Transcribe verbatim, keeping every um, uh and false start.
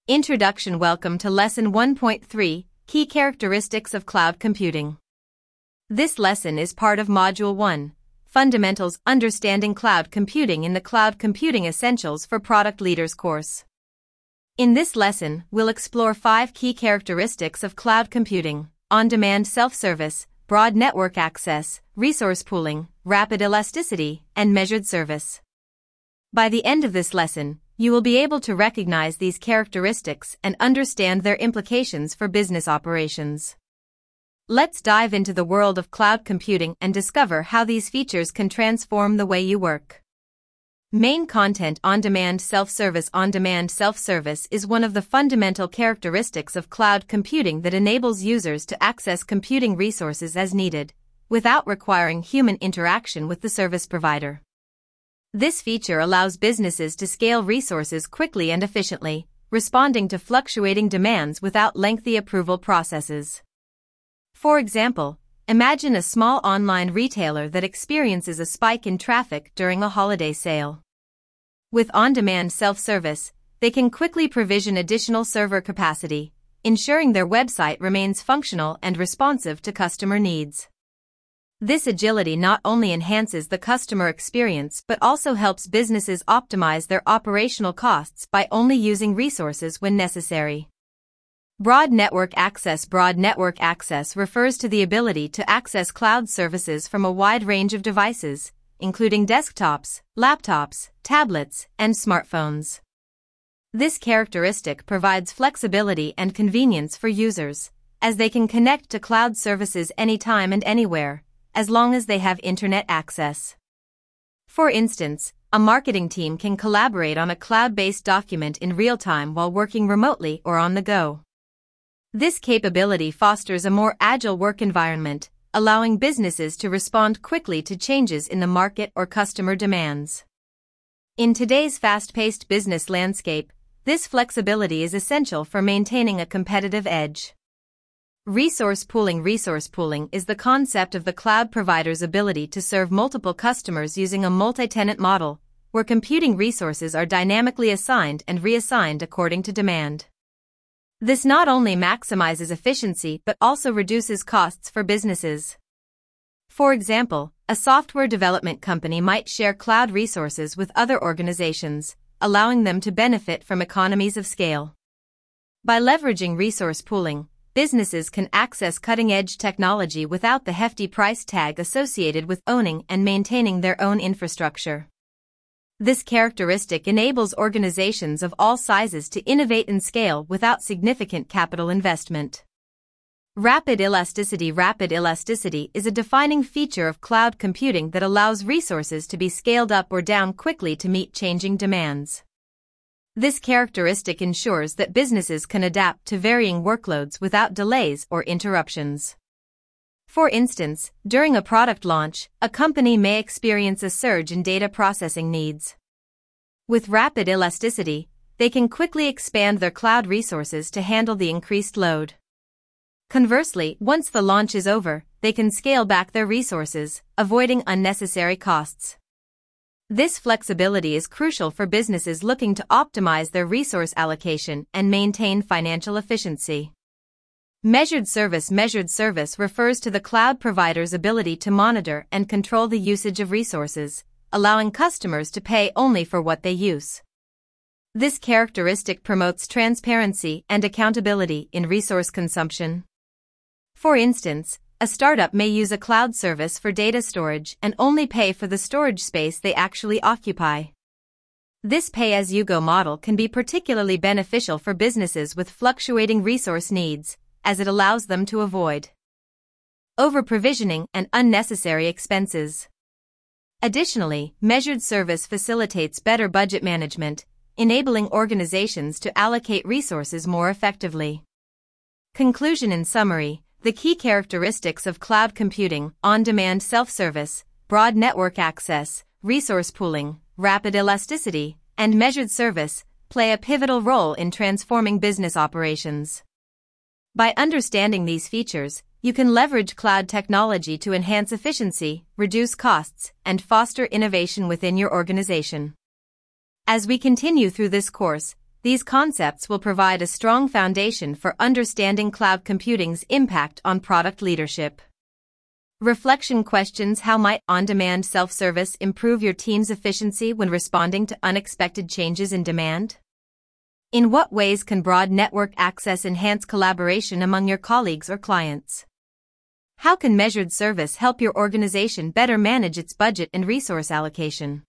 Introduction. Welcome to Lesson one point three, Key Characteristics of Cloud Computing. This lesson is part of Module one, Fundamentals Understanding Cloud Computing in the Cloud Computing Essentials for Product Leaders course. In this lesson, we'll explore five key characteristics of cloud computing: on-demand self-service, broad network access, resource pooling, rapid elasticity, and measured service. By the end of this lesson, you will be able to recognize these characteristics and understand their implications for business operations. Let's dive into the world of cloud computing and discover how these features can transform the way you work. Main content: on-demand self-service. On-demand self-service is one of the fundamental characteristics of cloud computing that enables users to access computing resources as needed, without requiring human interaction with the service provider. This feature allows businesses to scale resources quickly and efficiently, responding to fluctuating demands without lengthy approval processes. For example, imagine a small online retailer that experiences a spike in traffic during a holiday sale. With on-demand self-service, they can quickly provision additional server capacity, ensuring their website remains functional and responsive to customer needs. This agility not only enhances the customer experience but also helps businesses optimize their operational costs by only using resources when necessary. Broad network access. Broad network access refers to the ability to access cloud services from a wide range of devices, including desktops, laptops, tablets, and smartphones. This characteristic provides flexibility and convenience for users, as they can connect to cloud services anytime and anywhere, as long as they have internet access. For instance, a marketing team can collaborate on a cloud-based document in real time while working remotely or on the go. This capability fosters a more agile work environment, allowing businesses to respond quickly to changes in the market or customer demands. In today's fast-paced business landscape, this flexibility is essential for maintaining a competitive edge. Resource pooling. Resource pooling is the concept of the cloud provider's ability to serve multiple customers using a multi-tenant model, where computing resources are dynamically assigned and reassigned according to demand. This not only maximizes efficiency but also reduces costs for businesses. For example, a software development company might share cloud resources with other organizations, allowing them to benefit from economies of scale. By leveraging resource pooling, businesses can access cutting-edge technology without the hefty price tag associated with owning and maintaining their own infrastructure. This characteristic enables organizations of all sizes to innovate and scale without significant capital investment. Rapid elasticity. Rapid elasticity is a defining feature of cloud computing that allows resources to be scaled up or down quickly to meet changing demands. This characteristic ensures that businesses can adapt to varying workloads without delays or interruptions. For instance, during a product launch, a company may experience a surge in data processing needs. With rapid elasticity, they can quickly expand their cloud resources to handle the increased load. Conversely, once the launch is over, they can scale back their resources, avoiding unnecessary costs. This flexibility is crucial for businesses looking to optimize their resource allocation and maintain financial efficiency. Measured service. Measured service refers to the cloud provider's ability to monitor and control the usage of resources, allowing customers to pay only for what they use. This characteristic promotes transparency and accountability in resource consumption. For instance, a startup may use a cloud service for data storage and only pay for the storage space they actually occupy. This pay-as-you-go model can be particularly beneficial for businesses with fluctuating resource needs, as it allows them to avoid over-provisioning and unnecessary expenses. Additionally, measured service facilitates better budget management, enabling organizations to allocate resources more effectively. Conclusion. In summary, the key characteristics of cloud computing: on-demand self-service, broad network access, resource pooling, rapid elasticity, and measured service, play a pivotal role in transforming business operations. By understanding these features, you can leverage cloud technology to enhance efficiency, reduce costs, and foster innovation within your organization. As we continue through this course, These concepts will provide a strong foundation for understanding cloud computing's impact on product leadership. Reflection questions: how might on-demand self-service improve your team's efficiency when responding to unexpected changes in demand? In what ways can broad network access enhance collaboration among your colleagues or clients? How can measured service help your organization better manage its budget and resource allocation?